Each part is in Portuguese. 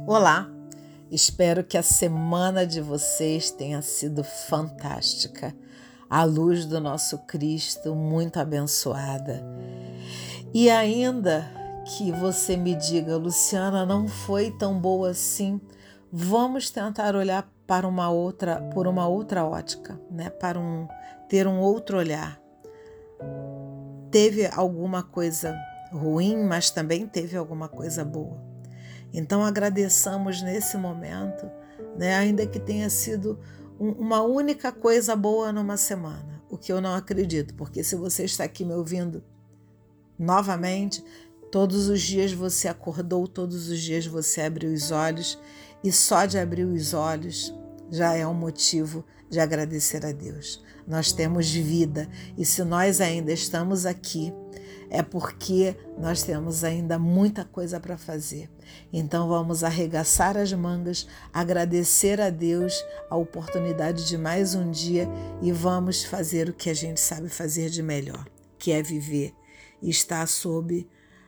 Olá, espero que a semana de vocês tenha sido fantástica. A luz do nosso Cristo muito abençoada. E ainda que você me diga, Luciana, não foi tão boa assim, vamos tentar olhar por uma outra ótica, né? Ter um outro olhar. Teve alguma coisa ruim, mas também teve alguma coisa boa. Então agradeçamos nesse momento, né? Ainda que tenha sido uma única coisa boa numa semana, o que eu não acredito, porque se você está aqui me ouvindo novamente, todos os dias você acordou, todos os dias você abriu os olhos, e só de abrir os olhos já é um motivo de agradecer a Deus. Nós temos vida, e se nós ainda estamos aqui, é porque nós temos ainda muita coisa para fazer. Então vamos arregaçar as mangas, agradecer a Deus a oportunidade de mais um dia e vamos fazer o que a gente sabe fazer de melhor, que é viver e estar sob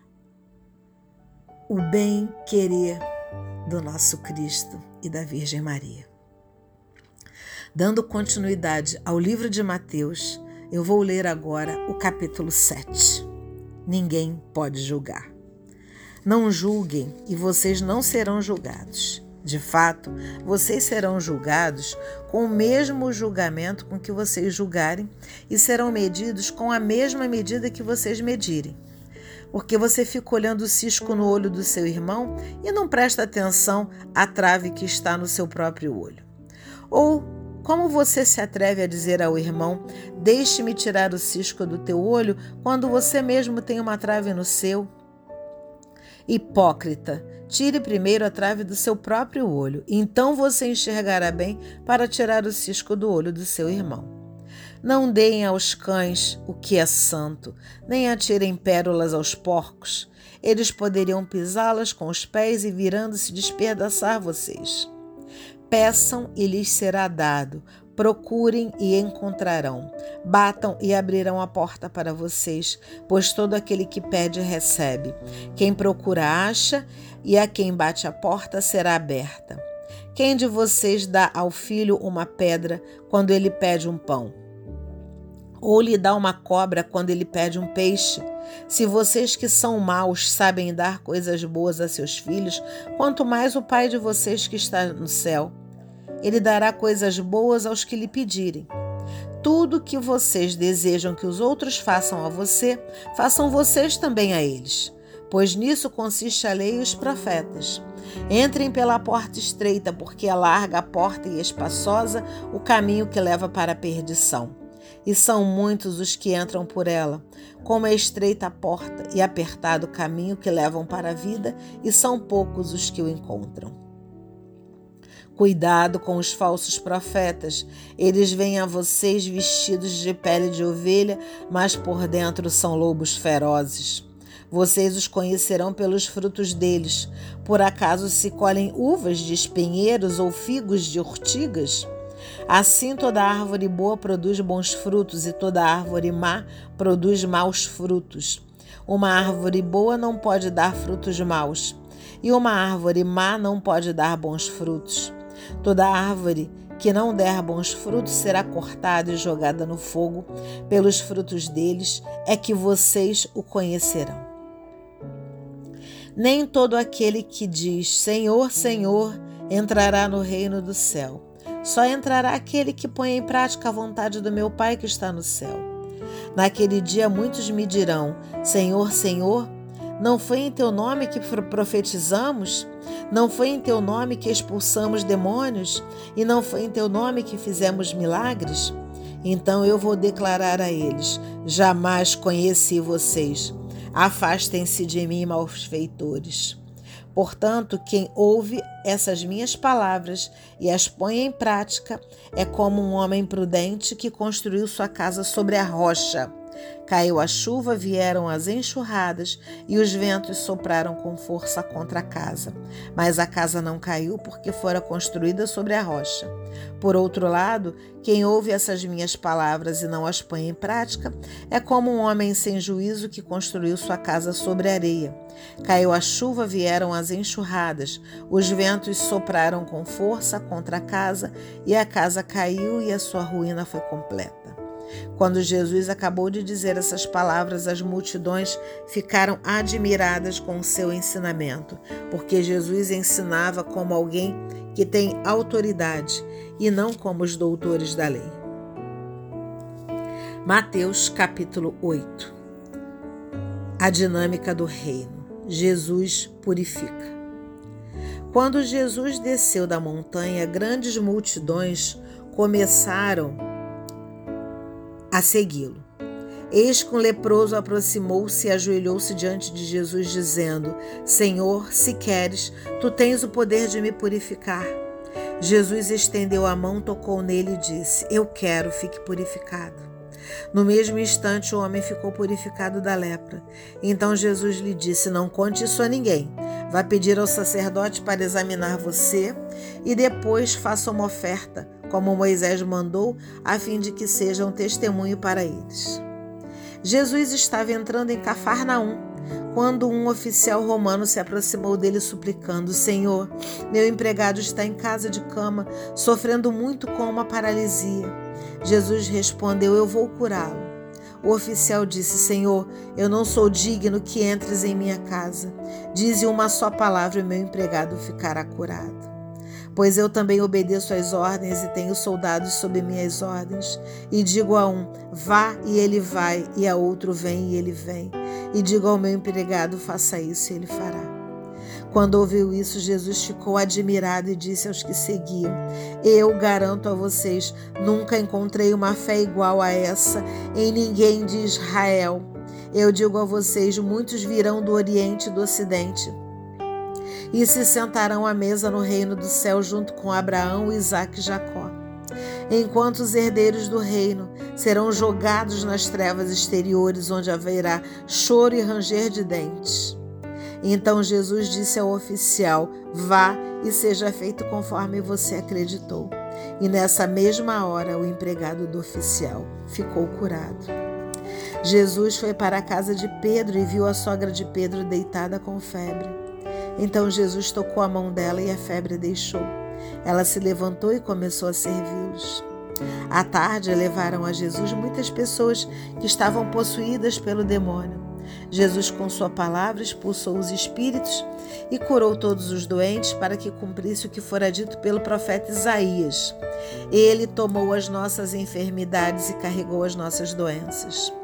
o bem-querer do nosso Cristo e da Virgem Maria. Dando continuidade ao livro de Mateus, eu vou ler agora o capítulo 7. Ninguém pode julgar. Não julguem e vocês não serão julgados. De fato, vocês serão julgados com o mesmo julgamento com que vocês julgarem e serão medidos com a mesma medida que vocês medirem. Porque você fica olhando o cisco no olho do seu irmão e não presta atenção à trave que está no seu próprio olho. Ou como você se atreve a dizer ao irmão, deixe-me tirar o cisco do teu olho, quando você mesmo tem uma trave no seu? Hipócrita, tire primeiro a trave do seu próprio olho, então você enxergará bem para tirar o cisco do olho do seu irmão. Não deem aos cães o que é santo, nem atirem pérolas aos porcos. Eles poderiam pisá-las com os pés e, virando-se, despedaçar vocês. Peçam e lhes será dado, procurem e encontrarão, batam e abrirão a porta para vocês, pois todo aquele que pede recebe. Quem procura acha, e a quem bate a porta será aberta. Quem de vocês dá ao filho uma pedra quando ele pede um pão? Ou lhe dá uma cobra quando ele pede um peixe? Se vocês que são maus sabem dar coisas boas a seus filhos, quanto mais o Pai de vocês que está no céu. Ele dará coisas boas aos que lhe pedirem. Tudo que vocês desejam que os outros façam a você, façam vocês também a eles, pois nisso consiste a lei e os profetas. Entrem pela porta estreita, porque é larga a porta e espaçosa o caminho que leva para a perdição. E são muitos os que entram por ela, como é estreita a porta e apertado o caminho que levam para a vida, e são poucos os que o encontram. Cuidado com os falsos profetas. Eles vêm a vocês vestidos de pele de ovelha, mas por dentro são lobos ferozes. Vocês os conhecerão pelos frutos deles. Por acaso se colhem uvas de espinheiros ou figos de urtigas? Assim toda árvore boa produz bons frutos e toda árvore má produz maus frutos. Uma árvore boa não pode dar frutos maus, e uma árvore má não pode dar bons frutos. Toda árvore que não der bons frutos será cortada e jogada no fogo. Pelos frutos deles é que vocês o conhecerão. Nem todo aquele que diz Senhor, Senhor, entrará no reino do céu. Só entrará aquele que põe em prática a vontade do meu Pai que está no céu. Naquele dia muitos me dirão, Senhor, Senhor, não foi em teu nome que profetizamos? Não foi em teu nome que expulsamos demônios? E não foi em teu nome que fizemos milagres? Então eu vou declarar a eles, jamais conheci vocês. Afastem-se de mim, malfeitores. Portanto, quem ouve essas minhas palavras e as põe em prática é como um homem prudente que construiu sua casa sobre a rocha. Caiu a chuva, vieram as enxurradas e os ventos sopraram com força contra a casa. Mas a casa não caiu porque fora construída sobre a rocha. Por outro lado, quem ouve essas minhas palavras e não as põe em prática é como um homem sem juízo que construiu sua casa sobre areia. Caiu a chuva, vieram as enxurradas, os ventos sopraram com força contra a casa e a casa caiu e a sua ruína foi completa. Quando Jesus acabou de dizer essas palavras, as multidões ficaram admiradas com o seu ensinamento, porque Jesus ensinava como alguém que tem autoridade e não como os doutores da lei. Mateus capítulo 8. A dinâmica do reino. Jesus purifica. Quando Jesus desceu da montanha, grandes multidões começaram a segui-lo. Eis que um leproso aproximou-se e ajoelhou-se diante de Jesus, dizendo: Senhor, se queres, tu tens o poder de me purificar. Jesus estendeu a mão, tocou nele e disse: Eu quero, fique purificado. No mesmo instante, o homem ficou purificado da lepra. Então Jesus lhe disse: Não conte isso a ninguém. Vá pedir ao sacerdote para examinar você e depois faça uma oferta, como Moisés mandou, a fim de que seja um testemunho para eles. Jesus estava entrando em Cafarnaum, quando um oficial romano se aproximou dele suplicando: Senhor, meu empregado está em casa de cama, sofrendo muito com uma paralisia. Jesus respondeu: Eu vou curá-lo. O oficial disse: Senhor, eu não sou digno que entres em minha casa. Dize uma só palavra e meu empregado ficará curado. Pois eu também obedeço às ordens e tenho soldados sob minhas ordens. E digo a um: vá, e ele vai, e a outro: vem, e ele vem. E digo ao meu empregado: faça isso, e ele fará. Quando ouviu isso, Jesus ficou admirado e disse aos que seguiam: Eu garanto a vocês, nunca encontrei uma fé igual a essa em ninguém de Israel. Eu digo a vocês, muitos virão do Oriente e do Ocidente e se sentarão à mesa no reino do céu junto com Abraão, Isaque e Jacó, enquanto os herdeiros do reino serão jogados nas trevas exteriores, onde haverá choro e ranger de dentes. Então Jesus disse ao oficial: vá e seja feito conforme você acreditou. E nessa mesma hora o empregado do oficial ficou curado. Jesus foi para a casa de Pedro e viu a sogra de Pedro deitada com febre. Então Jesus tocou a mão dela e a febre deixou. Ela se levantou e começou a servi-los. À tarde, levaram a Jesus muitas pessoas que estavam possuídas pelo demônio. Jesus, com sua palavra, expulsou os espíritos e curou todos os doentes para que cumprisse o que fora dito pelo profeta Isaías. Ele tomou as nossas enfermidades e carregou as nossas doenças.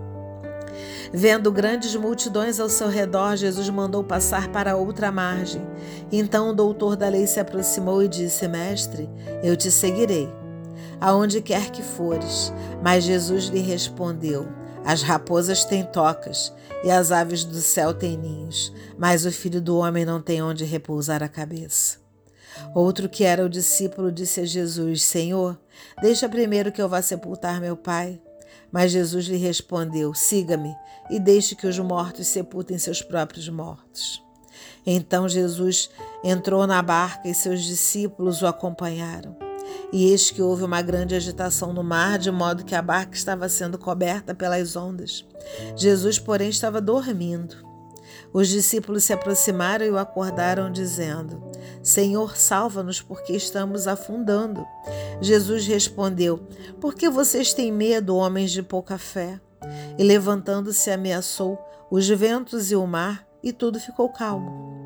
Vendo grandes multidões ao seu redor, Jesus mandou passar para outra margem. Então o doutor da lei se aproximou e disse: Mestre, eu te seguirei, aonde quer que fores. Mas Jesus lhe respondeu: As raposas têm tocas e as aves do céu têm ninhos, mas o Filho do Homem não tem onde repousar a cabeça. Outro, que era o discípulo, disse a Jesus: Senhor, deixa primeiro que eu vá sepultar meu pai. Mas Jesus lhe respondeu: Siga-me e deixe que os mortos sepultem seus próprios mortos. Então Jesus entrou na barca e seus discípulos o acompanharam. E eis que houve uma grande agitação no mar, de modo que a barca estava sendo coberta pelas ondas. Jesus, porém, estava dormindo. Os discípulos se aproximaram e o acordaram, dizendo: Senhor, salva-nos, porque estamos afundando. Jesus respondeu: Por que vocês têm medo, homens de pouca fé? E levantando-se, ameaçou os ventos e o mar, e tudo ficou calmo.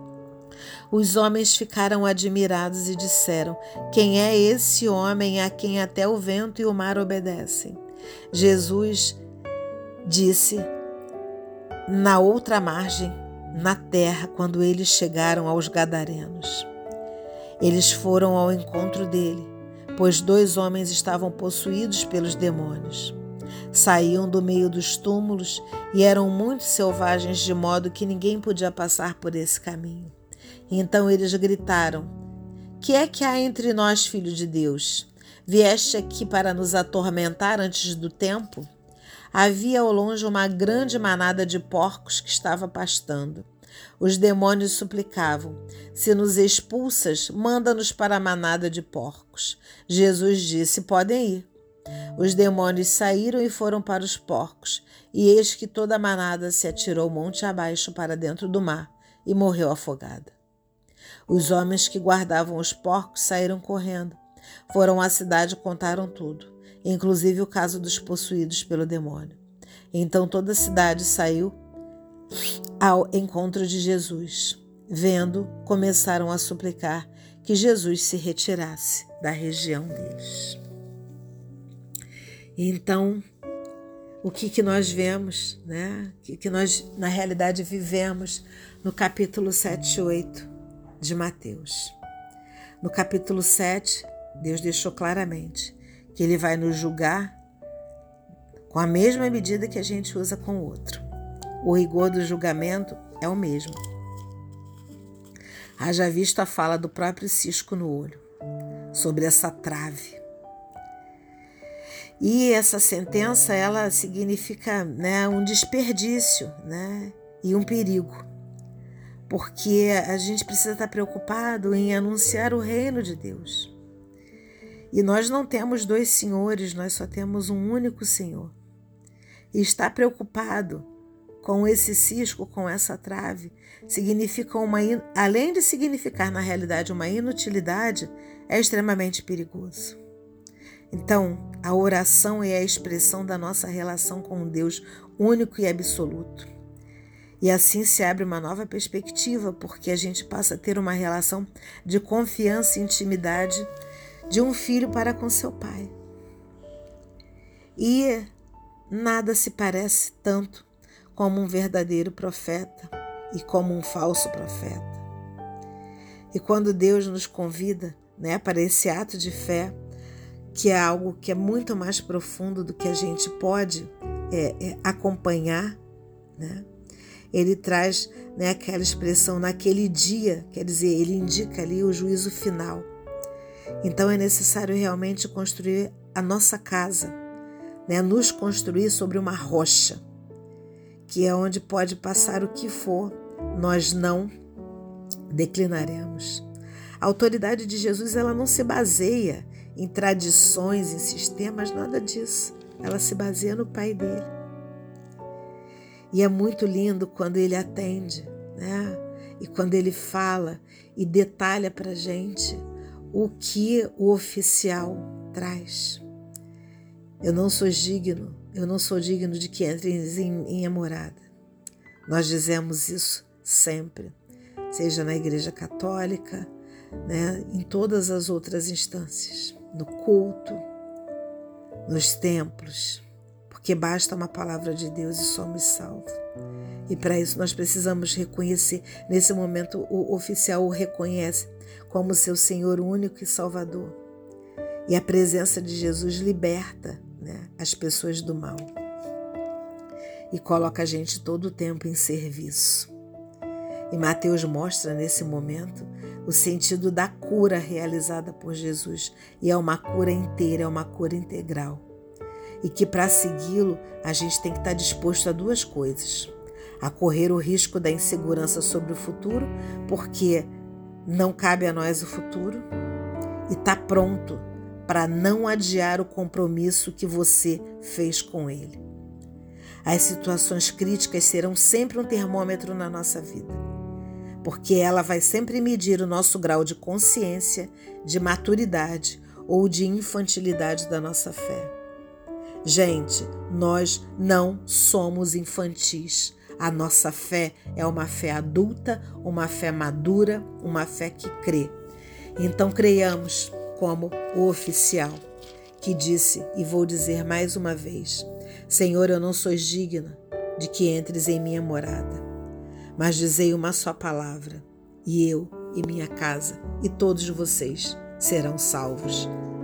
Os homens ficaram admirados e disseram: Quem é esse homem a quem até o vento e o mar obedecem? Jesus disse na outra margem, na terra, quando eles chegaram aos Gadarenos. Eles foram ao encontro dele, pois 2 homens estavam possuídos pelos demônios. Saíam do meio dos túmulos e eram muito selvagens, de modo que ninguém podia passar por esse caminho. Então eles gritaram: Que é que há entre nós, filho de Deus? Vieste aqui para nos atormentar antes do tempo? havia ao longe uma grande manada de porcos que estava pastando. Os demônios suplicavam: se nos expulsas, manda-nos para a manada de porcos. Jesus disse: podem ir. Os demônios saíram e foram para os porcos, e eis que toda a manada se atirou monte abaixo para dentro do mar e morreu afogada. Os homens que guardavam os porcos saíram correndo. Foram à cidade e contaram tudo, inclusive o caso dos possuídos pelo demônio. Então toda a cidade saiu ao encontro de Jesus. Vendo, começaram a suplicar que Jesus se retirasse da região deles. Então, o que nós vemos, né? O que nós, na realidade, vivemos no capítulo 7 e 8 de Mateus. No capítulo 7, Deus deixou claramente que Ele vai nos julgar com a mesma medida que a gente usa com o outro. O rigor do julgamento é o mesmo. Haja visto a fala do próprio cisco no olho, sobre essa trave. E essa sentença, ela significa, né, um desperdício, né, e um perigo. Porque a gente precisa estar preocupado em anunciar o reino de Deus. E nós não temos dois senhores, nós só temos um único Senhor. E estar preocupado com esse cisco, com essa trave, significa além de significar na realidade uma inutilidade, é extremamente perigoso. Então, a oração é a expressão da nossa relação com um Deus único e absoluto. E assim se abre uma nova perspectiva, porque a gente passa a ter uma relação de confiança e intimidade de um filho para com seu pai. E nada se parece tanto como um verdadeiro profeta e como um falso profeta. E quando Deus nos convida, né, para esse ato de fé, que é algo que é muito mais profundo do que a gente pode acompanhar, né? Ele traz, né, aquela expressão naquele dia, quer dizer, ele indica ali o juízo final. Então é necessário realmente construir a nossa casa, né, nos construir sobre uma rocha, que é onde pode passar o que for, nós não declinaremos. A autoridade de Jesus, ela não se baseia em tradições, em sistemas, nada disso. Ela se baseia no Pai dele. E é muito lindo quando ele atende, né? E quando ele fala e detalha para a gente o que o oficial traz. Eu não sou digno de que entreis em minha morada. Nós dizemos isso sempre, seja na Igreja Católica, né, em todas as outras instâncias, no culto, nos templos, porque basta uma palavra de Deus e somos salvos. E para isso nós precisamos reconhecer, nesse momento o oficial o reconhece como seu Senhor único e Salvador. E a presença de Jesus liberta, né, as pessoas do mal e coloca a gente todo o tempo em serviço. E Mateus mostra nesse momento o sentido da cura realizada por Jesus. E é uma cura inteira, é uma cura integral. E que para segui-lo a gente tem que estar disposto a duas coisas. A correr o risco da insegurança sobre o futuro, porque não cabe a nós o futuro. E estar pronto para não adiar o compromisso que você fez com ele. As situações críticas serão sempre um termômetro na nossa vida, porque ela vai sempre medir o nosso grau de consciência, de maturidade ou de infantilidade da nossa fé. Gente, nós não somos infantis. A nossa fé é uma fé adulta, uma fé madura, uma fé que crê. Então creiamos como o oficial que disse, e vou dizer mais uma vez: Senhor, eu não sou digna de que entres em minha morada, mas dizei uma só palavra, e eu e minha casa e todos vocês serão salvos.